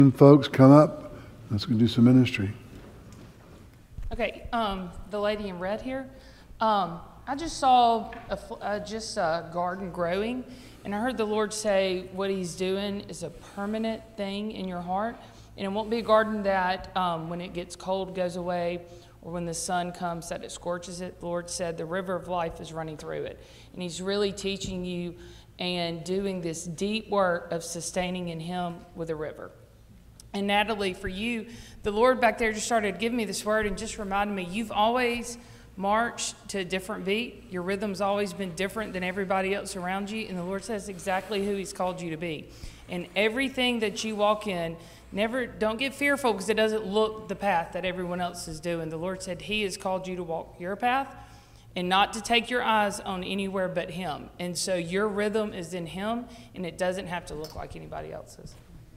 Folks, come up. Let's go do some ministry. Okay, the lady in red here. I just saw a garden growing, and I heard the Lord say what He's doing is a permanent thing in your heart, and it won't be a garden that when it gets cold goes away, or when the sun comes that it scorches it. The Lord said the river of life is running through it, and He's really teaching you and doing this deep work of sustaining in Him with a river. And Natalie, for you, the Lord back there just started giving me this word and just reminded me, you've always marched to a different beat. Your rhythm's always been different than everybody else around you. And the Lord says exactly who He's called you to be. And everything that you walk in, don't get fearful because it doesn't look the path that everyone else is doing. The Lord said He has called you to walk your path and not to take your eyes on anywhere but Him. And so your rhythm is in Him, and it doesn't have to look like anybody else's.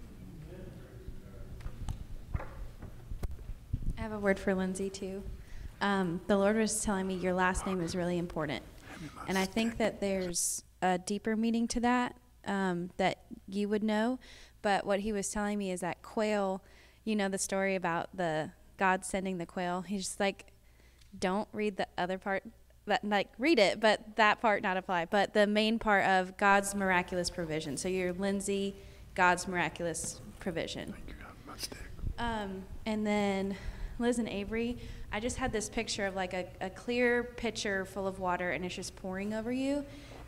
I have a word for Lindsay, too. The Lord was telling me your last name is really important. And I think that there's a deeper meaning to that that you would know. But what He was telling me is that quail, you know the story about the God sending the quail. He's just like, don't read the other part. Read it, but that part not apply. But the main part of God's miraculous provision. So you're Lindsay, God's miraculous provision. Thank you, God. And then Liz and Avery, I just had this picture of like a clear pitcher full of water, and it's just pouring over you.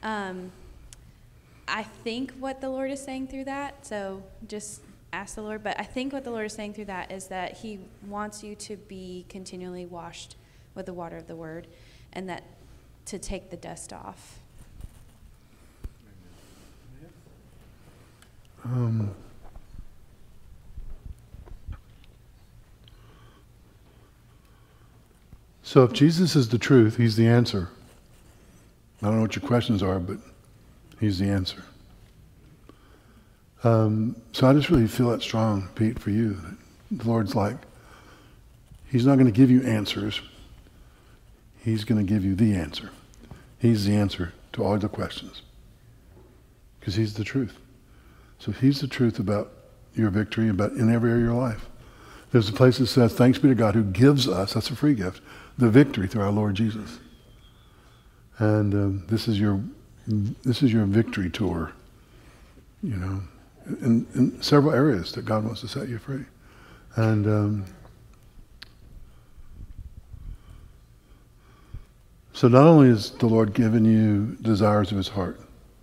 I think what the Lord is saying through that, so just ask the Lord, but I think what the Lord is saying through that is that He wants you to be continually washed with the water of the Word, and that to take the dust off. So if Jesus is the truth, He's the answer. I don't know what your questions are, but He's the answer. So I just really feel that strong, Pete, for you. The Lord's like, He's not going to give you answers. He's going to give you the answer. He's the answer to all the questions. Because He's the truth. So He's the truth about your victory, about in every area of your life. There's a place that says, thanks be to God who gives us, that's a free gift, the victory through our Lord Jesus. And this is your victory tour, you know, in several areas that God wants to set you free. And so not only has the Lord given you desires of His heart,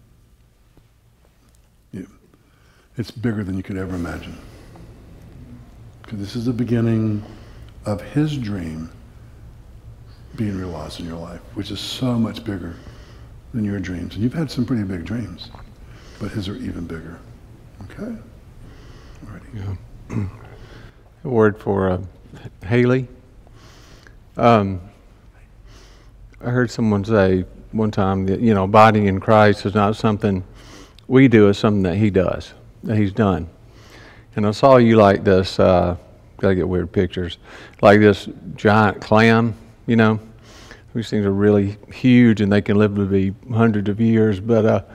it's bigger than you could ever imagine. Because this is the beginning of His dream being realized in your life, which is so much bigger than your dreams. And you've had some pretty big dreams, but His are even bigger. Okay? Alrighty. Yeah. A word for Haley. I heard someone say one time that, you know, abiding in Christ is not something we do, it's something that He does, that He's done. And I saw you like this, gotta get weird pictures, like this giant clam, you know. These things are really huge and they can live to be hundreds of years, but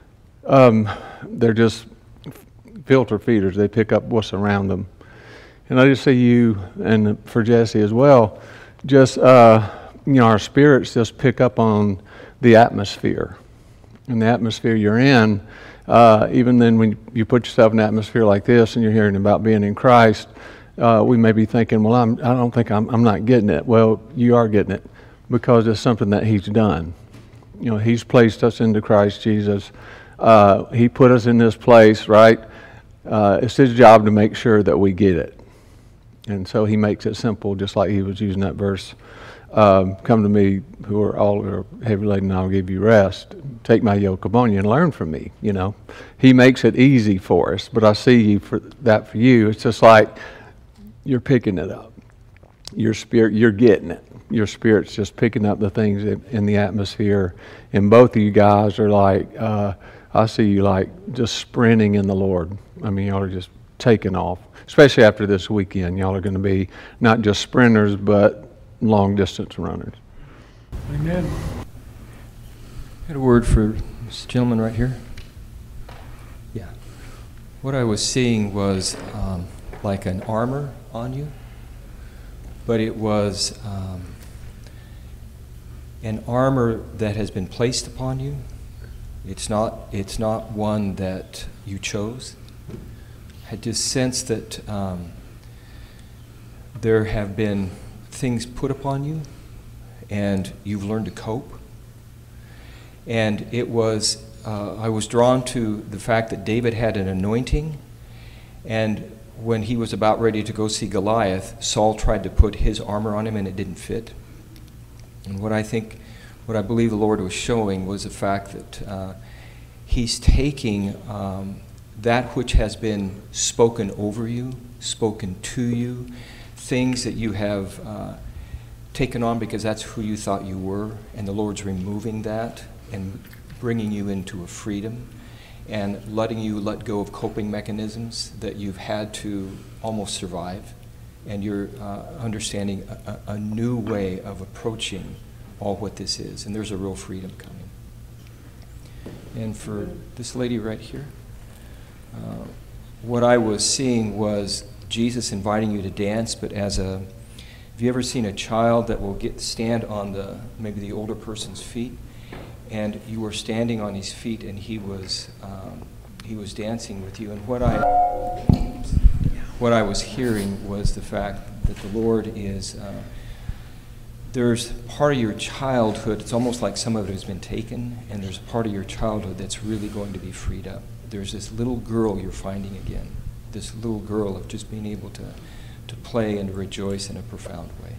they're just filter feeders. They pick up what's around them. And I just see you, and for Jesse as well, just, you know, our spirits just pick up on the atmosphere. And the atmosphere you're in, even then when you put yourself in an atmosphere like this and you're hearing about being in Christ, we may be thinking, well, I'm not getting it. Well, you are getting it because it's something that He's done. You know, He's placed us into Christ Jesus. He put us in this place, right? It's His job to make sure that we get it. And so He makes it simple, just like He was using that verse. Come to me who are all are heavy laden, and I'll give you rest. Take my yoke upon you and learn from me, you know. He makes it easy for us, but I see you for that for you. It's just like you're picking it up. Your spirit, you're getting it. Your spirit's just picking up the things in the atmosphere. And both of you guys are like, I see you like just sprinting in the Lord. I mean, y'all are just taking off. Especially after this weekend, y'all are going to be not just sprinters, but long distance runners. Amen. I had a word for this gentleman right here. Yeah. What I was seeing was like an armor on you, but it was an armor that has been placed upon you. It's not one that you chose. I just sense that there have been things put upon you, and you've learned to cope. And it was, I was drawn to the fact that David had an anointing, and when he was about ready to go see Goliath, Saul tried to put his armor on him, and it didn't fit. And what I believe the Lord was showing was the fact that he's taking that which has been spoken over you, spoken to you, things that you have taken on because that's who you thought you were, and the Lord's removing that and bringing you into a freedom and letting you let go of coping mechanisms that you've had to almost survive, and you're understanding a new way of approaching all what this is, and there's a real freedom coming. And for this lady right here, what I was seeing was Jesus inviting you to dance, but have you ever seen a child that will stand on maybe the older person's feet, and you were standing on his feet, and he was dancing with you, and what I was hearing was the fact that the Lord is. There's part of your childhood, it's almost like some of it has been taken, and there's part of your childhood that's really going to be freed up. There's this little girl you're finding again, this little girl of just being able to play and to rejoice in a profound way.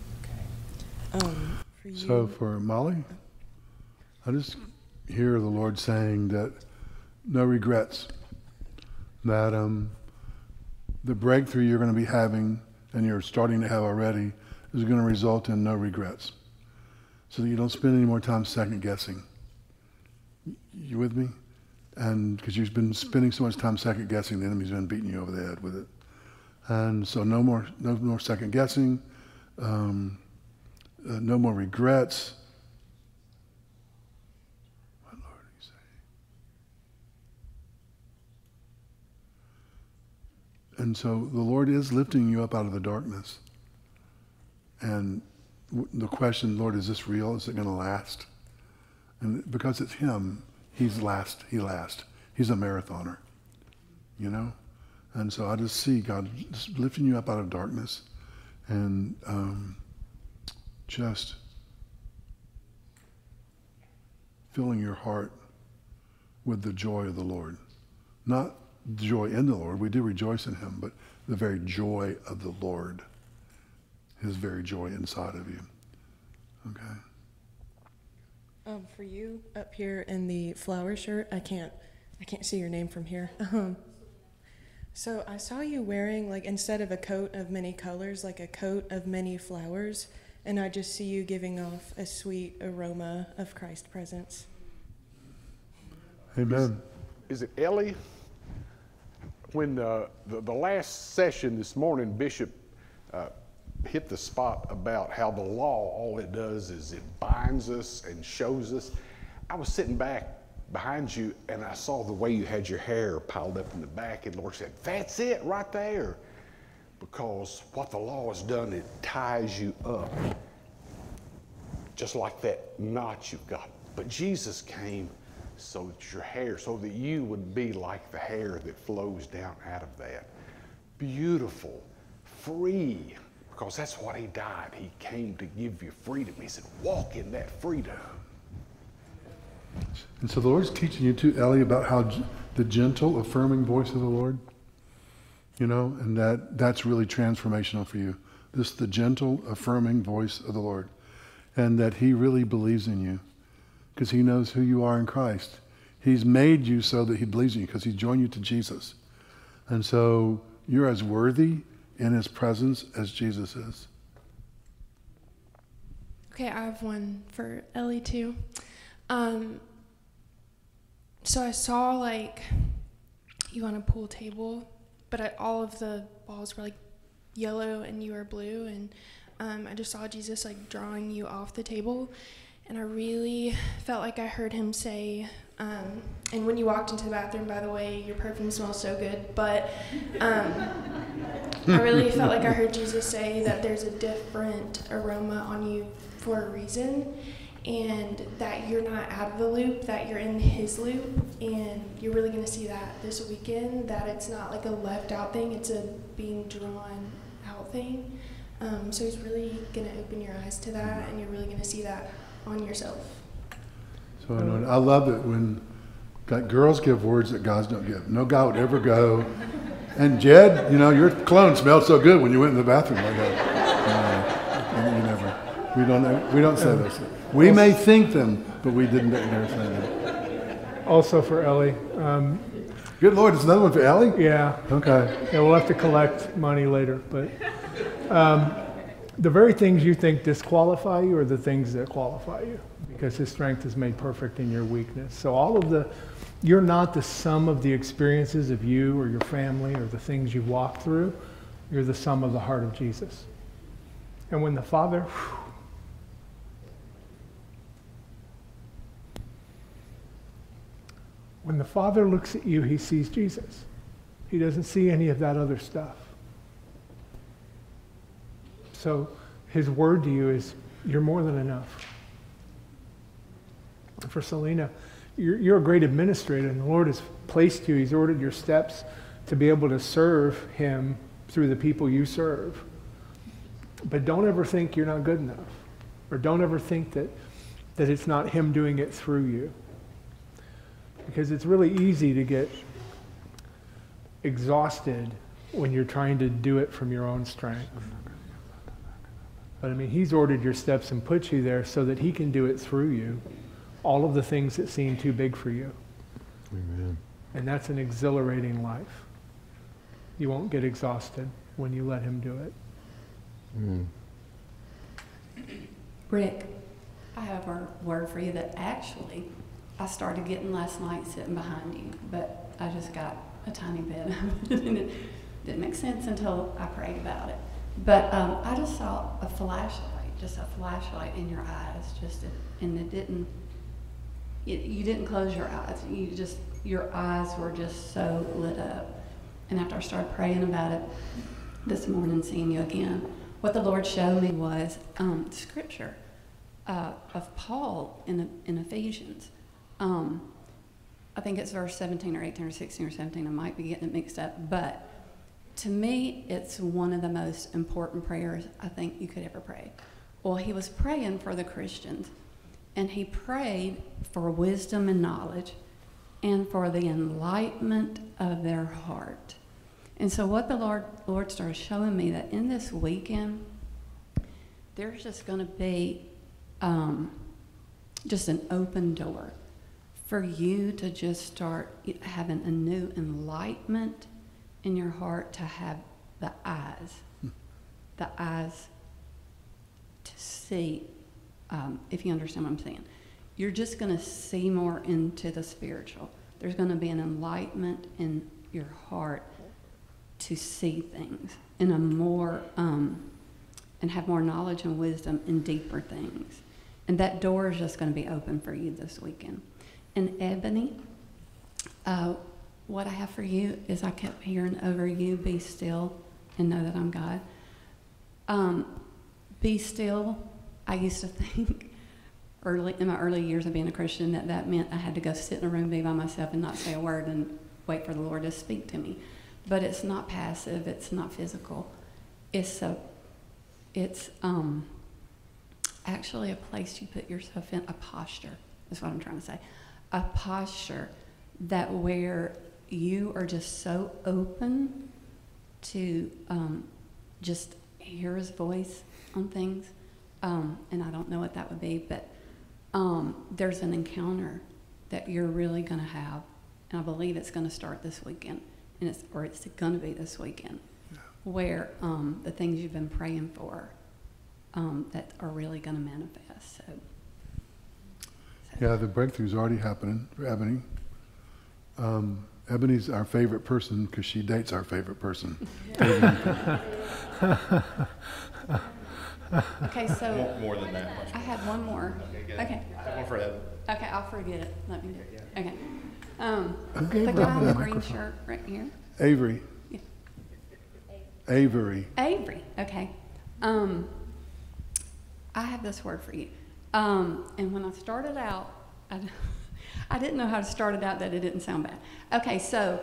Okay. So for Molly, I just hear the Lord saying that no regrets, that the breakthrough you're going to be having, and you're starting to have already, is going to result in no regrets, so that you don't spend any more time second guessing. You with me? And because you've been spending so much time second guessing, the enemy's been beating you over the head with it. And so no more second guessing, no more regrets. What Lord are you saying? And so the Lord is lifting you up out of the darkness. And the question, Lord, is this real? Is it going to last? And because it's Him, He lasts. He's a marathoner, you know? And so I just see God just lifting you up out of darkness and just filling your heart with the joy of the Lord. Not the joy in the Lord. We do rejoice in Him, but the very joy of the Lord. His very joy inside of you. Okay. For you up here in the flower shirt, I can't see your name from here. So I saw you wearing, like, instead of a coat of many colors, like a coat of many flowers, and I just see you giving off a sweet aroma of Christ's presence. Amen. Is it Ellie? When the last session this morning, Bishop hit the spot about how the law, all it does is it binds us and shows us. I was sitting back behind you and I saw the way you had your hair piled up in the back, and the Lord said, that's it right there. Because what the law has done, it ties you up. Just like that knot you've got. But Jesus came so that your hair, so that you would be like the hair that flows down out of that. Beautiful, free. Because that's what He died. He came to give you freedom. He said, walk in that freedom. And so the Lord's teaching you too, Ellie, about how the gentle, affirming voice of the Lord, you know, and that's really transformational for you. The gentle, affirming voice of the Lord. And that He really believes in you because He knows who you are in Christ. He's made you so that He believes in you because He joined you to Jesus. And so you're as worthy in His presence as Jesus is. Okay, I have one for Ellie too. So I saw like you on a pool table, but all of the balls were like yellow and you were blue, and I just saw Jesus like drawing you off the table, and I really felt like I heard Him say, and when you walked into the bathroom, by the way, your perfume smells so good, but I really felt like I heard Jesus say that there's a different aroma on you for a reason, and that you're not out of the loop, that you're in his loop, and you're really going to see that this weekend, that it's not like a left out thing, it's a being drawn out thing. So he's really going to open your eyes to that, and you're really going to see that on yourself. So I love it when girls give words that guys don't give. No guy would ever go, and Jed, you know, your cologne smelled so good when you went in the bathroom. I go, no, you never. We don't say those things. We may think them, but we didn't dare say them. Also for Ellie. Good Lord, it's another one for Ellie? Yeah. Okay. Yeah, we'll have to collect money later. But the very things you think disqualify you are the things that qualify you, because his strength is made perfect in your weakness. So you're not the sum of the experiences of you or your family or the things you've walked through. You're the sum of the heart of Jesus. And when the Father... When the Father looks at you, he sees Jesus. He doesn't see any of that other stuff. So his word to you is, you're more than enough. For Selena, you're a great administrator, and the Lord has placed you, he's ordered your steps to be able to serve him through the people you serve. But don't ever think you're not good enough. Or don't ever think that it's not him doing it through you. Because it's really easy to get exhausted when you're trying to do it from your own strength. But I mean, he's ordered your steps and put you there so that he can do it through you. All of the things that seem too big for you. Amen. And that's an exhilarating life. You won't get exhausted when you let him do it. Mm. Rick, I have a word for you that actually I started getting last night sitting behind you, but I just got a tiny bit of it, and it didn't make sense until I prayed about it. But I just saw a flashlight in your eyes, and it didn't. You didn't close your eyes. Your eyes were just so lit up. And after I started praying about it this morning, seeing you again, what the Lord showed me was scripture of Paul in Ephesians. I think it's verse 17 or 18 or 16 or 17. I might be getting it mixed up. But to me, it's one of the most important prayers I think you could ever pray. Well, he was praying for the Christians. And he prayed for wisdom and knowledge and for the enlightenment of their heart. And so what the Lord started showing me, that in this weekend, there's just going to be just an open door for you to just start having a new enlightenment in your heart, to have the eyes to see, if you understand what I'm saying. You're just going to see more into the spiritual. There's going to be an enlightenment in your heart to see things in a more, and have more knowledge and wisdom in deeper things. And that door is just going to be open for you this weekend. And Ebony, what I have for you is, I kept hearing over you, be still and know that I'm God. Be still. I used to think in my early years of being a Christian that meant I had to go sit in a room, be by myself, and not say a word and wait for the Lord to speak to me. But it's not passive. It's not physical. It's actually a place you put yourself in, a posture is what I'm trying to say. A posture that where you are just so open to just hear his voice on things. And I don't know what that would be, but there's an encounter that you're really going to have. And I believe it's going to start this weekend, and it's going to be this weekend, where the things you've been praying for that are really going to manifest. So. Yeah, the breakthrough's already happening for Ebony. Ebony's our favorite person because she dates our favorite person. Okay, so more than that. I had one more. Okay. I have one for Ed. Okay, I'll forget it. Let me do it. Okay. Okay, The guy in the green microphone. shirt right here. Avery. Yeah. Avery. Avery, okay. I have this word for you. And when I started out, I didn't know how to start it out that it didn't sound bad. Okay, so.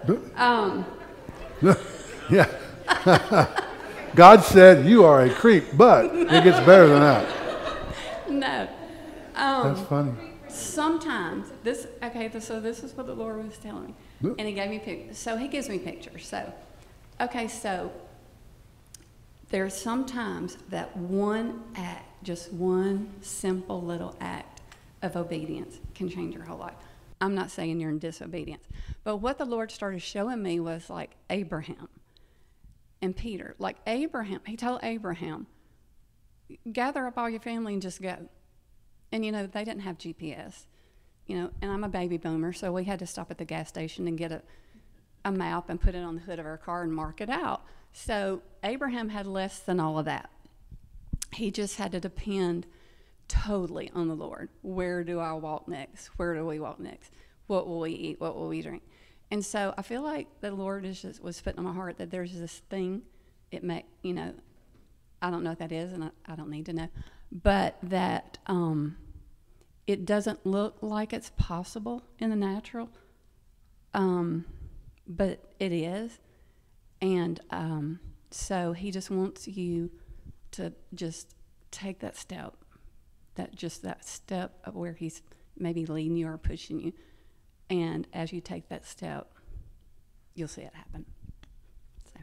Yeah. God said you are a creep, but it gets better than that. No. That's funny. Sometimes, so this is what the Lord was telling me. And he gave me pictures. So he gives me pictures. So there's sometimes that one act, just one simple little act of obedience can change your whole life. I'm not saying you're in disobedience. But what the Lord started showing me was like Abraham and Peter. Like Abraham, he told Abraham, gather up all your family and just go. And, you know, they didn't have GPS, you know, and I'm a baby boomer, so we had to stop at the gas station and get a map and put it on the hood of our car and mark it out. So Abraham had less than all of that. He just had to depend totally on the Lord. Where do I walk next? Where do we walk next? What will we eat? What will we drink? And so I feel like the Lord was putting on my heart that there's this thing, you know, I don't know what that is, and I don't need to know, but that it doesn't look like it's possible in the natural, but it is. And so he just wants you to just take that step, that step of where he's maybe leading you or pushing you. And as you take that step, you'll see it happen. So.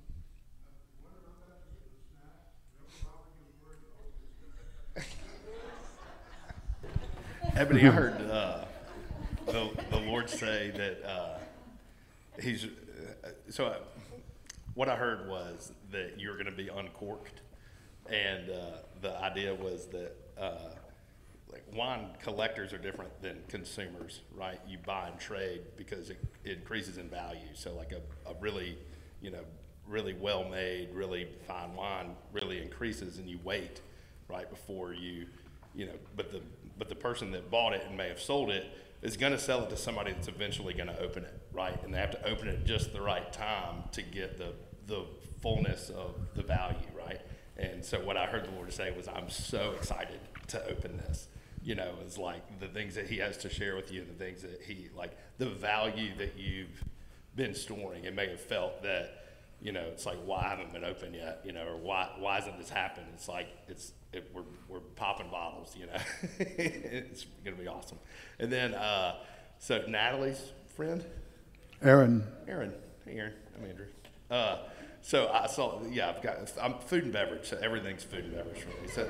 Ebony, I heard the Lord say that he's what I heard was that you're going to be uncorked, and the idea was that like wine collectors are different than consumers, right? You buy and trade because it increases in value. So like a really, you know, really well-made, really fine wine really increases, and you wait right before you know. But the person that bought it and may have sold it is going to sell it to somebody that's eventually going to open it, right? And they have to open it just the right time to get the fullness of the value, right? And so what I heard the Lord say was, I'm so excited to open this. You know, it's like the things that he has to share with you, the things that he, like the value that you've been storing, and may have felt that, you know, it's like, why haven't been open yet, you know, or why hasn't this happened? It's like, we're popping bottles, you know. It's going to be awesome. And then, so Natalie's friend? Aaron. Hey, Aaron. I'm Andrew. So I saw, I'm food and beverage, so everything's food and beverage for me. So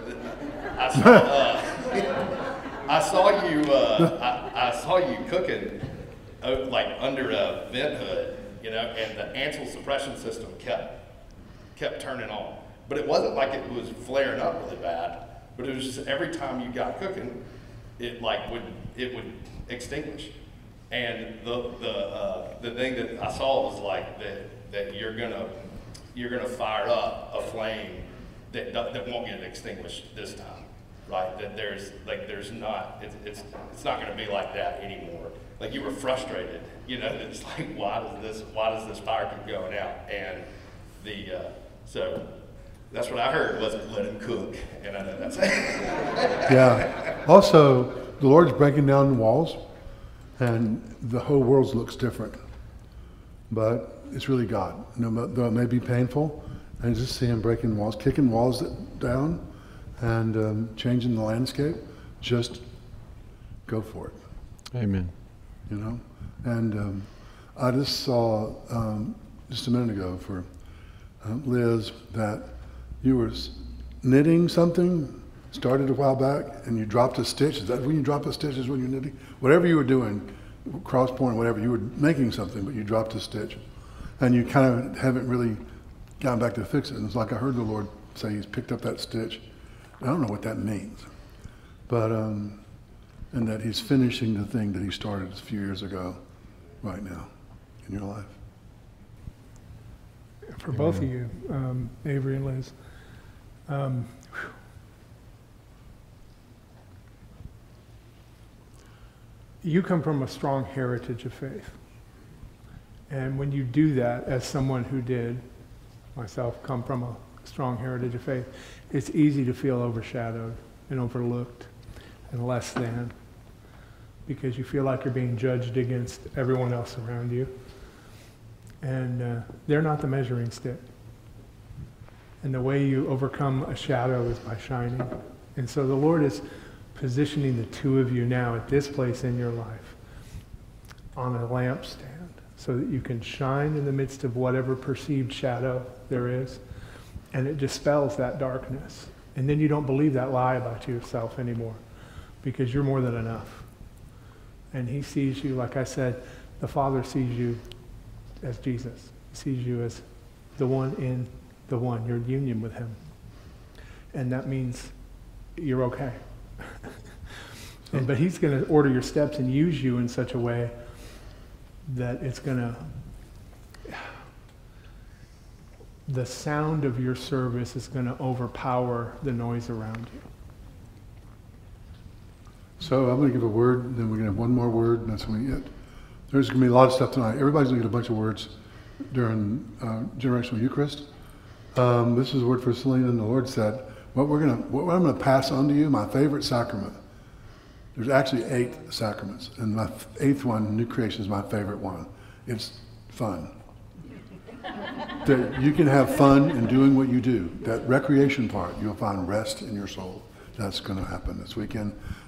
I saw you cooking like under a vent hood, you know, and the Ansel suppression system kept turning on. But it wasn't like it was flaring up really bad, but it was just every time you got cooking, it would extinguish. And the thing that I saw was like that you're gonna fire up a flame that won't get extinguished this time, right? That it's not gonna be like that anymore. Like you were frustrated, you know. It's like, why does this fire keep going out? And so that's what I heard was let him cook, and I know that's it. Yeah. Also, the Lord's breaking down the walls, and the whole world looks different. But it's really God. Though it may be painful, and just see him breaking walls, kicking walls down, and changing the landscape. Just go for it. Amen. You know? And I just saw just a minute ago for Liz that you were knitting something, started a while back, and you dropped a stitch. Is that when you drop a stitch is when you're knitting? Whatever you were doing, cross point, whatever, you were making something, but you dropped a stitch. And you kind of haven't really gone back to fix it. And it's like I heard the Lord say he's picked up that stitch. I don't know what that means. But, and that he's finishing the thing that he started a few years ago right now in your life. For both of you, Avery and Liz, you come from a strong heritage of faith. And when you do that, as someone who did, myself come from a strong heritage of faith, it's easy to feel overshadowed and overlooked and less than, because you feel like you're being judged against everyone else around you. And they're not the measuring stick. And the way you overcome a shadow is by shining. And so the Lord is positioning the two of you now at this place in your life on a lampstand so that you can shine in the midst of whatever perceived shadow there is. And it dispels that darkness. And then you don't believe that lie about yourself anymore, because you're more than enough. And he sees you, like I said, the Father sees you as Jesus. He sees you as the one in the one, your union with him. And that means you're okay. But he's going to order your steps and use you in such a way that it's going to, the sound of your service is going to overpower the noise around you. So I'm going to give a word, and then we're going to have one more word, and that's going to be it. There's going to be a lot of stuff tonight. Everybody's going to get a bunch of words during Generational Eucharist. This is a word for Selena, and the Lord said, what I'm going to pass on to you, my favorite sacrament. There's actually 8 sacraments, and my 8th one, New Creation, is my favorite one. It's fun. That you can have fun in doing what you do. That recreation part, you'll find rest in your soul. That's going to happen this weekend.